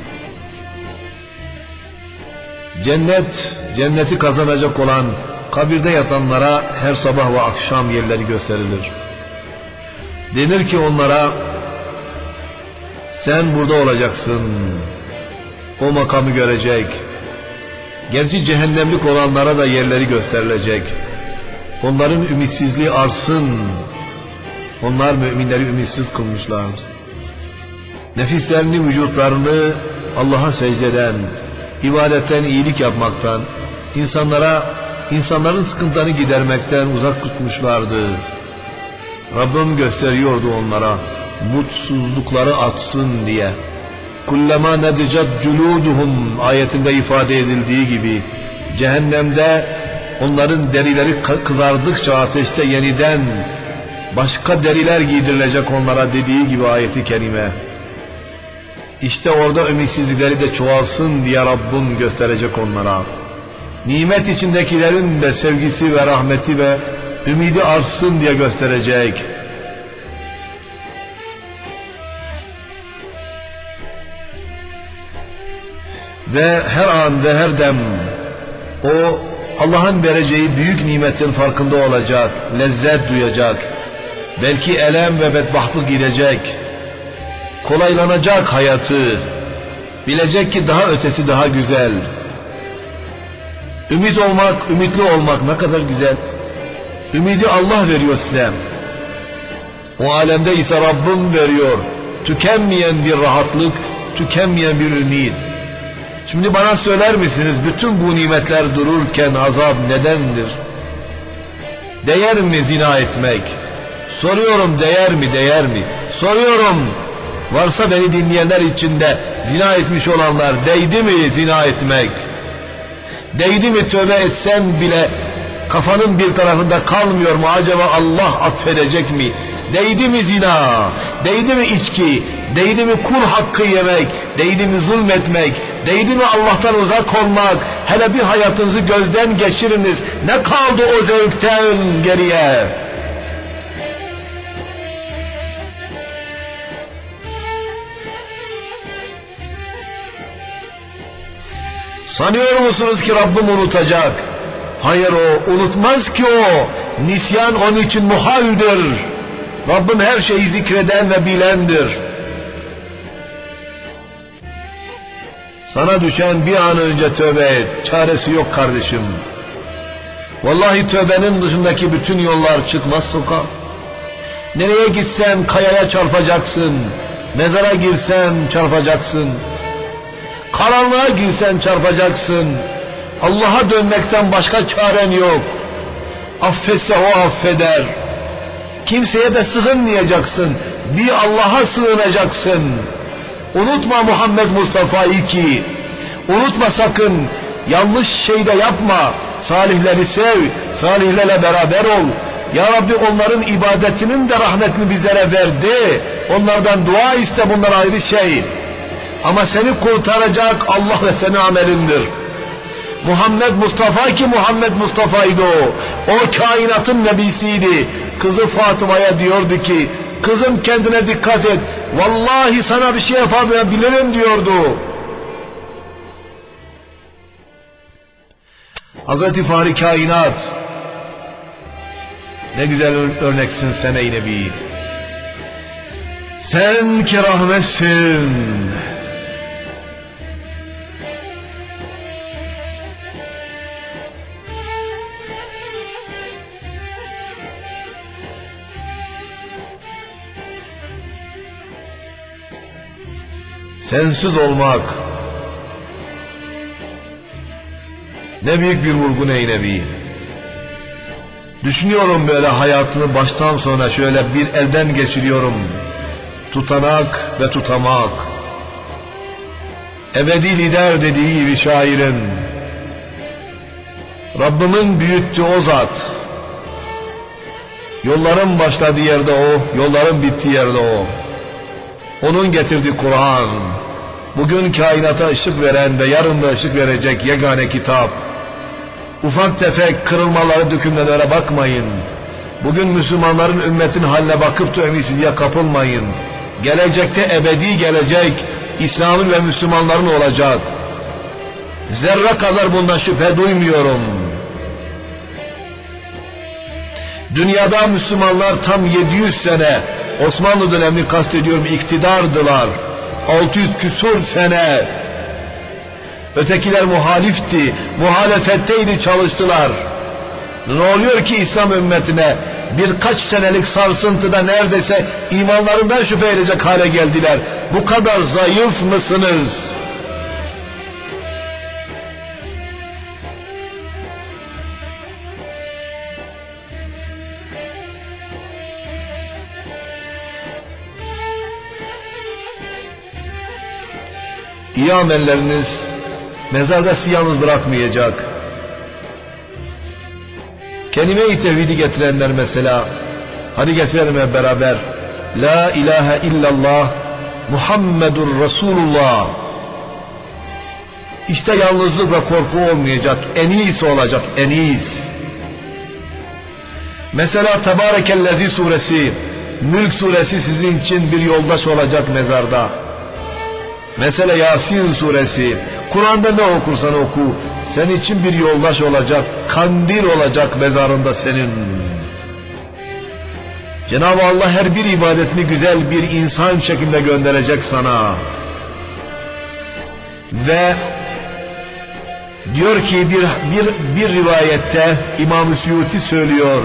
Cennet, cenneti kazanacak olan kabirde yatanlara her sabah ve akşam yerleri gösterilir. Denir ki onlara, sen burada olacaksın. O makamı görecek. Gerçi cehennemlik olanlara da yerleri gösterilecek. Onların ümitsizliği artsın. Onlar müminleri ümitsiz kılmışlardı. Nefislerini, vücutlarını Allah'a secdeden, ibadetten, iyilik yapmaktan, insanlara, insanların sıkıntılarını gidermekten uzak tutmuşlardı. Rabbim gösteriyordu onlara, mutsuzlukları atsın diye. Kullama nedicat culuduhum ayetinde ifade edildiği gibi, cehennemde onların derileri kızardıkça ateşte yeniden başka deriler giydirilecek onlara dediği gibi ayeti kerime. İşte orada ümitsizlikleri de çoğalsın diye Rabbim gösterecek onlara. Nimet içindekilerin de sevgisi ve rahmeti ve ümidi artsın diye gösterecek. Ve her an ve her dem o Allah'ın vereceği büyük nimetin farkında olacak, lezzet duyacak. Belki elem ve bedbahtlık gidecek. Kolaylanacak hayatı. Bilecek ki daha ötesi daha güzel. Ümit olmak, ümitli olmak ne kadar güzel. Ümidi Allah veriyor size. O alemde ise Rabbim veriyor. Tükenmeyen bir rahatlık, tükenmeyen bir ümit. Şimdi bana söyler misiniz, bütün bu nimetler dururken azap nedendir? Değer mi zina etmek? Soruyorum, değer mi, değer mi? Soruyorum, varsa beni dinleyenler içinde zina etmiş olanlar, değdi mi zina etmek? Değdi mi tövbe etsen bile kafanın bir tarafında kalmıyor mu, acaba Allah affedecek mi? Değdi mi zina? Değdi mi içki? Değdi mi kul hakkı yemek? Değdi mi zulmetmek? Değdi mi Allah'tan uzak olmak? Hele bir hayatınızı gözden geçiriniz. Ne kaldı o zevkten geriye? Sanıyor musunuz ki Rabbim unutacak? Hayır, o unutmaz ki o. Nisyan onun için muhaldir. Rabbim her şeyi zikreden ve bilendir. Sana düşen bir an önce tövbe et. Çaresi yok kardeşim. Vallahi tövbenin dışındaki bütün yollar çıkmaz sokağa. Nereye gitsen kayaya çarpacaksın. Mezara girsen çarpacaksın. Karanlığa girsen çarpacaksın. Allah'a dönmekten başka çaren yok. Affetse o affeder. Kimseye de sığınmayacaksın. Bir Allah'a sığınacaksın. Unutma Muhammed Mustafa'yı ki. Unutma sakın. Yanlış şey de yapma. Salihleri sev. Salihlerle beraber ol. Ya Rabbi onların ibadetinin de rahmetini bizlere verdi. Onlardan dua iste, bunlar ayrı şey. Ama seni kurtaracak Allah ve senin amelindir. Muhammed Mustafa ki Muhammed Mustafa'ydı o. O kainatın nebisiydi. Kızı Fatıma'ya diyordu ki, kızım kendine dikkat et. Vallahi sana bir şey yapamayabilirim diyordu. Hazreti Fahri Kainat, ne güzel örneksin sen ey Nebi. Sen ki rahmetsin. Sensiz olmak ne büyük bir vurgun ey Nebi. Düşünüyorum böyle hayatını baştan sona şöyle bir elden geçiriyorum. Tutanak ve tutamak. Ebedi lider dediği gibi şairin. Rabbimin büyüttü o zat. Yolların başladığı yerde o, yolların bittiği yerde o. Onun getirdiği Kur'an, bugün kainata ışık veren ve yarın da ışık verecek yegane kitap. Ufak tefek kırılmaları, dökümlere bakmayın. Bugün Müslümanların ümmetin haline bakıp da ümitsizliğe kapılmayın. Gelecekte ebedi gelecek, İslam'ın ve Müslümanların olacak. Zerre kadar bundan şüphe duymuyorum. Dünyada Müslümanlar tam yedi yüz sene, Osmanlı dönemini kastediyorum, iktidardılar. altı yüz küsur sene. Ötekiler muhalifti, muhalefetteydi, çalıştılar. Ne oluyor ki İslam ümmetine birkaç senelik sarsıntıda neredeyse imanlarından şüphe edecek hale geldiler. Bu kadar zayıf mısınız? İyi amelleriniz mezarda sizi yalnız bırakmayacak. Kelime-i tevhidi getirenler mesela, hadi getirelim hep beraber. La ilahe illallah Muhammedur Resulullah. İşte yalnızlık ve korku olmayacak, en iyisi olacak, en iyisi. Mesela Tebarekellezi suresi, Mülk suresi sizin için bir yoldaş olacak mezarda. Mesela Yasin suresi, Kur'an'da ne okursan oku, senin için bir yoldaş olacak, kandil olacak mezarında senin. Cenab-ı Allah her bir ibadetini güzel bir insan şeklinde gönderecek sana. Ve diyor ki bir, bir, bir rivayette İmam-ı Suyuti söylüyor,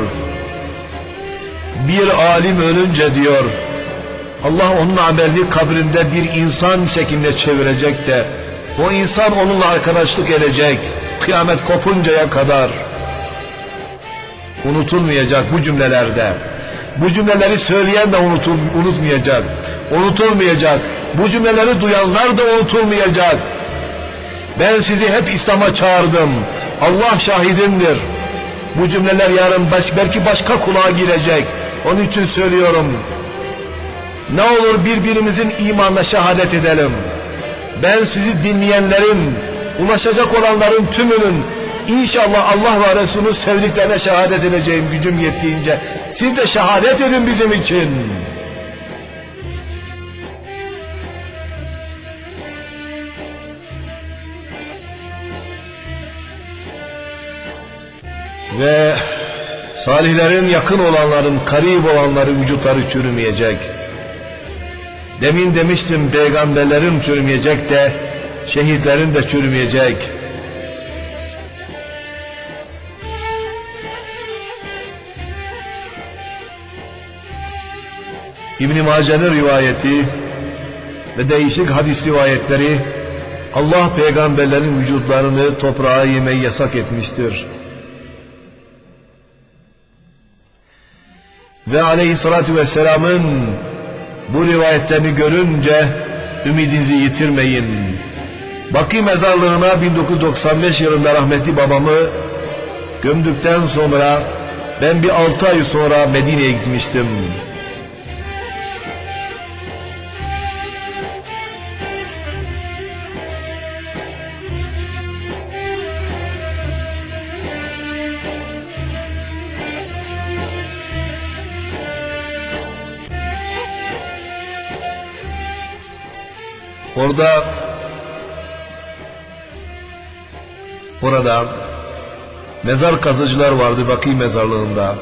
bir alim ölünce diyor, Allah onun amelini kabrinde bir insan şeklinde çevirecek de o insan onunla arkadaşlık edecek kıyamet kopuncaya kadar. Unutulmayacak bu cümlelerde. Bu cümleleri söyleyen de unutul, unutmayacak. Unutulmayacak. Bu cümleleri duyanlar da unutulmayacak. Ben sizi hep İslam'a çağırdım. Allah şahidimdir. Bu cümleler yarın baş, belki başka kulağa girecek. Onun için söylüyorum. Ne olur birbirimizin imanla şehadet edelim. Ben sizi dinleyenlerin, ulaşacak olanların tümünün inşallah Allah ve Resulü sevdiklerine şehadet edeceğim gücüm yettiğince. Siz de şehadet edin bizim için. Ve salihlerin, yakın olanların, karib olanların vücutları çürümeyecek. Demin demiştim, peygamberlerin çürümeyecek de şehitlerin de çürümeyecek. İbn-i Mace'nin rivayeti ve değişik hadis rivayetleri Allah peygamberlerin vücutlarını toprağa yemeyi yasak etmiştir. Ve aleyhissalatü vesselamın bu rivayetlerini görünce ümidinizi yitirmeyin. Bakî mezarlığına bin dokuz yüz doksan beş yılında rahmetli babamı gömdükten sonra ben bir altı ay sonra Medine'ye gitmiştim. Orada orada mezar kazıcılar vardı Bakî mezarlığında.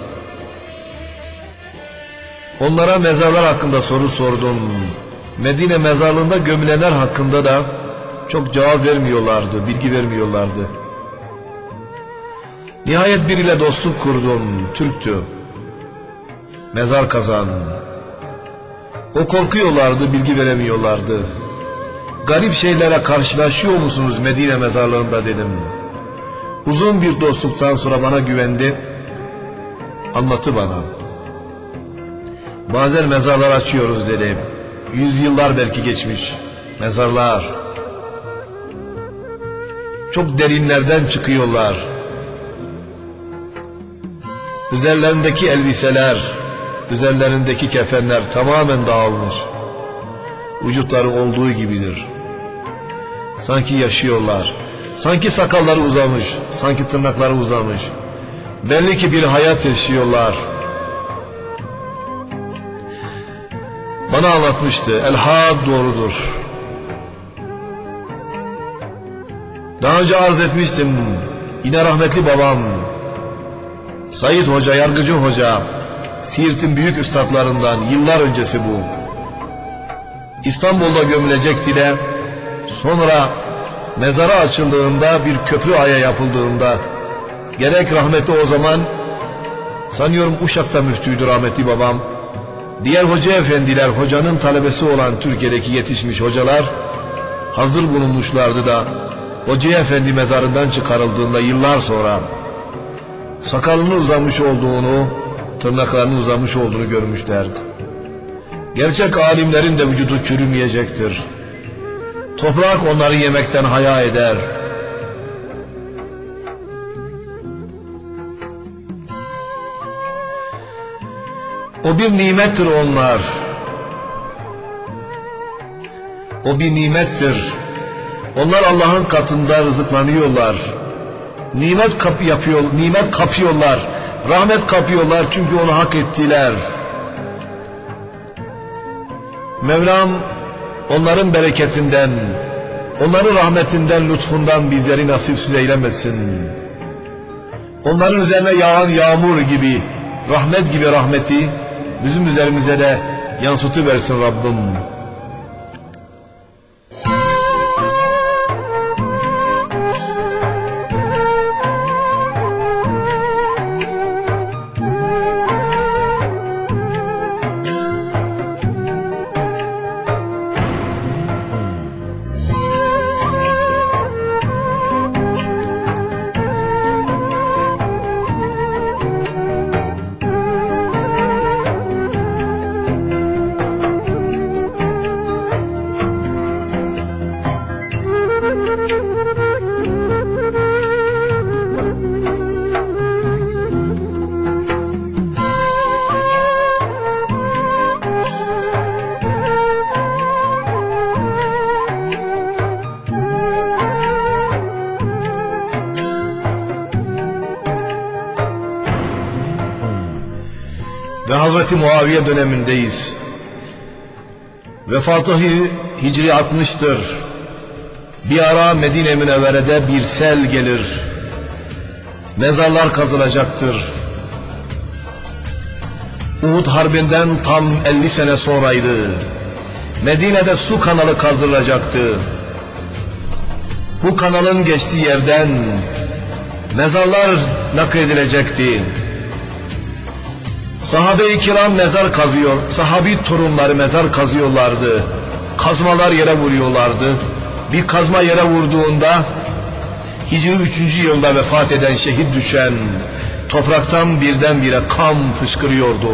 Onlara mezarlar hakkında soru sordum. Medine mezarlığında gömülenler hakkında da çok cevap vermiyorlardı, bilgi vermiyorlardı. Nihayet biriyle dostluk kurdum, Türktü. Mezar kazan. O korkuyorlardı, bilgi veremiyorlardı. Garip şeylere karşılaşıyor musunuz Medine mezarlığında dedim. Uzun bir dostluktan sonra bana güvendi. Anlattı bana. Bazen mezarlar açıyoruz dedi. Yüzyıllar belki geçmiş. Mezarlar. Çok derinlerden çıkıyorlar. Üzerlerindeki elbiseler, üzerlerindeki kefenler tamamen dağılmış. Vücutları olduğu gibidir. Sanki yaşıyorlar. Sanki sakalları uzamış, sanki tırnakları uzamış. Belli ki bir hayat yaşıyorlar. Bana anlatmıştı. El-Had doğrudur. Daha önce arz etmiştim. Yine rahmetli babam Said Hoca, Yargıcı Hoca, Siirt'in büyük üstadlarından, yıllar öncesi bu. İstanbul'da gömülecekti de sonra mezara açıldığında, bir köprü aya yapıldığında, gerek rahmetli o zaman sanıyorum Uşak'ta müftüydü rahmetli babam, diğer hoca efendiler, hocanın talebesi olan Türkiye'deki yetişmiş hocalar hazır bulunmuşlardı da hoca efendi mezarından çıkarıldığında yıllar sonra sakalının uzamış olduğunu, tırnaklarının uzamış olduğunu görmüşlerdi. Gerçek alimlerin de vücudu çürümeyecektir. Toprak onları yemekten haya eder. O bir nimettir onlar. O bir nimettir. Onlar Allah'ın katında rızıklanıyorlar. Nimet kap yapıyor, nimet kapıyorlar. Rahmet kapıyorlar çünkü onu hak ettiler. Mevlam onların bereketinden, onların rahmetinden, lütfundan bizleri nasipsiz eylemesin. Onların üzerine yağan yağmur gibi, rahmet gibi rahmeti bizim üzerimize de yansıtıversin Rabbim. Ve Hazreti Muaviye dönemindeyiz. Vefatı Hicri altmıştır. Bir ara Medine-i Münevvere'de bir sel gelir. Mezarlar kazılacaktır. Uhud Harbi'nden tam elli sene sonraydı. Medine'de su kanalı kazılacaktı. Bu kanalın geçtiği yerden mezarlar nakledilecekti. Sahabe-i kiram mezar kazıyor, sahabi torunları mezar kazıyorlardı. Kazmalar yere vuruyorlardı. bir kazma yere vurduğunda Hicri üçüncü yılda vefat eden, şehit düşen, topraktan birdenbire kan fışkırıyordu.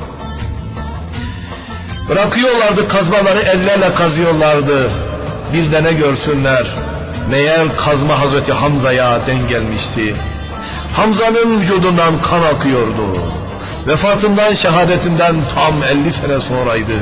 Bırakıyorlardı kazmaları, ellerle kazıyorlardı. Bir de ne görsünler, meğer kazma Hazreti Hamza'ya denk gelmişti. Hamza'nın vücudundan kan akıyordu. Vefatından, şehadetinden tam elli sene sonraydı.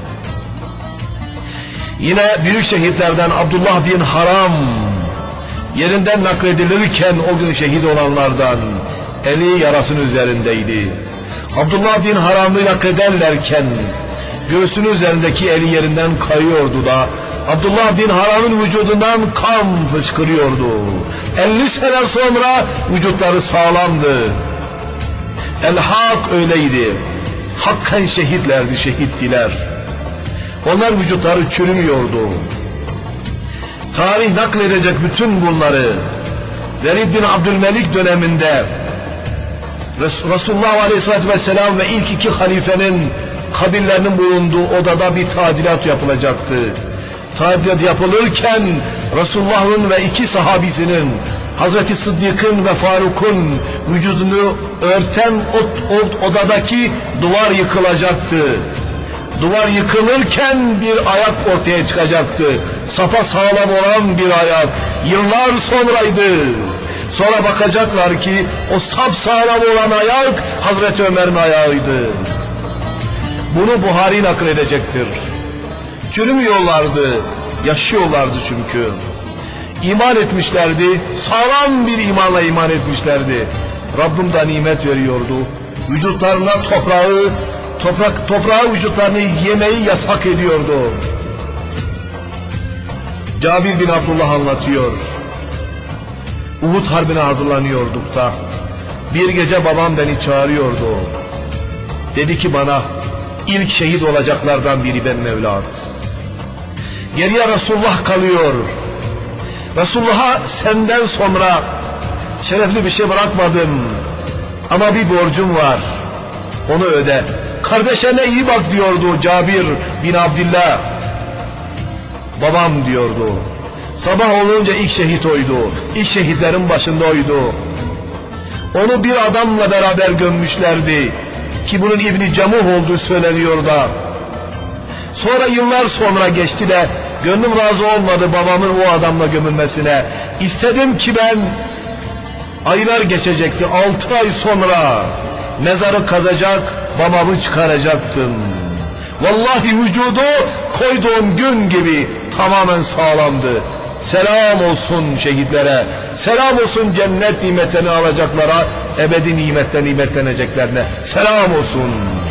Yine büyük şehitlerden Abdullah bin Haram yerinden nakledilirken o gün şehit olanlardan, eli yarasının üzerindeydi. Abdullah bin Haram'ı naklederlerken göğsünün üzerindeki eli yerinden kayıyordu da Abdullah bin Haram'ın vücudundan kan fışkırıyordu. elli sene sonra vücutları sağlamdı. El-Hak öyleydi. Hakkan şehitlerdi, şehittiler. Onlar vücutları çürümüyordu. Tarih nakledecek bütün bunları. Velid bin Abdülmelik döneminde Resulullah Aleyhisselatü Vesselam ve ilk iki halifenin kabirlerinin bulunduğu odada bir tadilat yapılacaktı. Tadilat yapılırken Resulullah'ın ve iki sahabisinin, Hazreti Sıddık'ın ve Faruk'un vücudunu örten o, o odadaki duvar yıkılacaktı. Duvar yıkılırken bir ayak ortaya çıkacaktı. Sapa sağlam olan bir ayak. Yıllar sonraydı. Sonra bakacaklar ki o sapsağlam olan ayak Hazreti Ömer'in ayağıydı. Bunu Buhari nakledecektir. Çürümüyorlardı, yaşıyorlardı çünkü. İman etmişlerdi, sağlam bir imanla iman etmişlerdi. Rabbim de nimet veriyordu. Vücutlarına toprağı, toprak, toprağı vücutlarını yemeyi yasak ediyordu. Cabir bin Abdullah anlatıyor. Uhud Harbi'ne hazırlanıyorduk da bir gece babam beni çağırıyordu. Dedi ki bana, ilk şehit olacaklardan biri benim evlat. Geriye Resulullah kalıyor. Resulullah'a senden sonra şerefli bir şey bırakmadım. Ama bir borcum var. Onu öde. Kardeşine iyi bak diyordu Cabir bin Abdillah. Babam diyordu. Sabah olunca ilk şehit oydu. İlk şehitlerin başında oydu. Onu bir adamla beraber gömmüşlerdi. Ki bunun İbn-i Camuh olduğu söyleniyor da. Sonra yıllar sonra geçti de gönlüm razı olmadı babamın o adamla gömülmesine. İstedim ki ben, aylar geçecekti, altı ay sonra mezarı kazacak, babamı çıkaracaktım. Vallahi vücudu koyduğum gün gibi tamamen sağlamdı. Selam olsun şehitlere, selam olsun cennet nimetlerini alacaklara, ebedi nimetle nimetleneceklerine selam olsun.